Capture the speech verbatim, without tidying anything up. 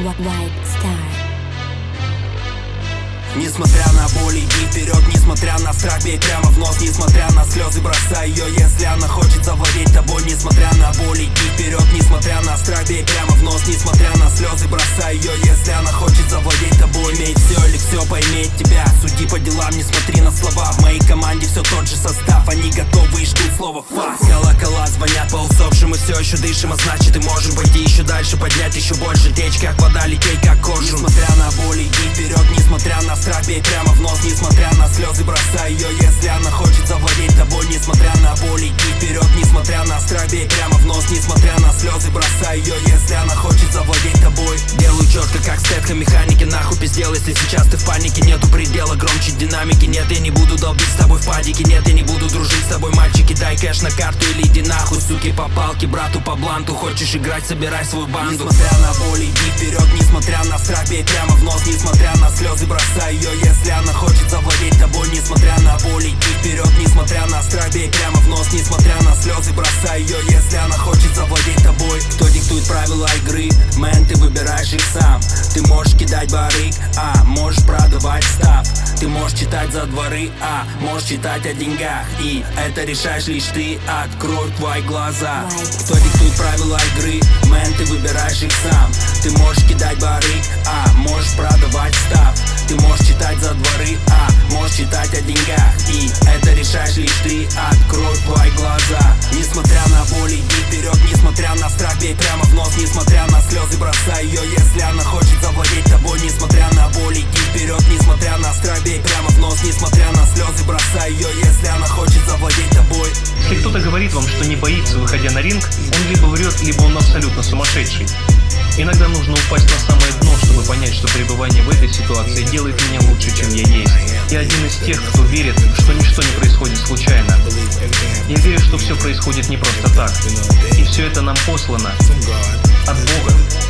White Star. Несмотря на боль, иди вперед, несмотря на страх, бей прямо в нос. Несмотря на слезы, бросай ее, если она хочет завладеть тобой. Несмотря на боль, иди вперед, несмотря на страх, бей прямо в нос. Несмотря на слезы, бросай ее, если она хочет завладеть тобой. Имей все или все поиметь тебя, суди по делам, не смотри на слова. В моей команде все тот же состав, они готовы и ждут слова фас. Колокола звонят по усопшим, мы все еще дышим, а значит и можем пойти еще дальше, поднять еще больше. Течь как вода, лететь как коршун. Несмотря на боль, иди вперед, несмотря на страх, бей прямо в нос. Несмотря на слезы, бросай ее, если она хочет завладеть тобой. Несмотря на боль, иди вперед, несмотря на страх, бей прямо в нос. Несмотря на слезы, бросай ее, если она хочет завладеть тобой. Делаю четко, как Стэтхэм, механики, нахуй пиздел. Если сейчас ты в панике, нету предела, громче динамики. Нет, я не буду долбить с тобой в падике. Нет, я не буду дружить с тобой, мальчики. Дай кэш на карту или иди нахуй, суки, по палке, брату по бланту. Хочешь играть, собирай свою банду. Несмотря на боль, иди вперед, несмотря на страх, бей прямо в нос. Несмотря на слезы, бросай ее, если она хочет завладеть тобой. Несмотря на боль, иди вперед, несмотря на страх, бей прямо в нос. Несмотря на слезы, бросай ее, если она хочет завладеть тобой. Кто диктует правила игры? Мэн, ты выбираешь их сам. Ты можешь кидать барыг, а можешь продавать став. Ты можешь читать за дворы, а можешь читать о деньгах. И это решаешь лишь ты, открой твои глаза. Кто диктует правила игры? Мэн, ты выбираешь их сам. Ты можешь кидать барыг, а можешь продавать став. Ты можешь читать за дворы, а можешь читать о деньгах. И это решаешь лишь ты, открой твои глаза. Несмотря на боль, иди вперед, несмотря на страх, бей прямо в нос. Несмотря на слезы, бросай ее, если она хочет завладеть тобой. Несмотря на боль, иди вперед, несмотря на страх, бей прямо в нос. Несмотря на слезы, бросай ее, если она хочет завладеть тобой. Если кто-то говорит вам, что не боится, выходя на ринг, он либо врет, либо он абсолютно сумасшедший. Иногда нужно упасть на самое дно, чтобы понять, что пребывание в этой ситуации делает меня лучше, чем я есть. Я один из тех, кто верит, что ничто не происходит случайно. Я верю, что все происходит не просто так. И все это нам послано от Бога.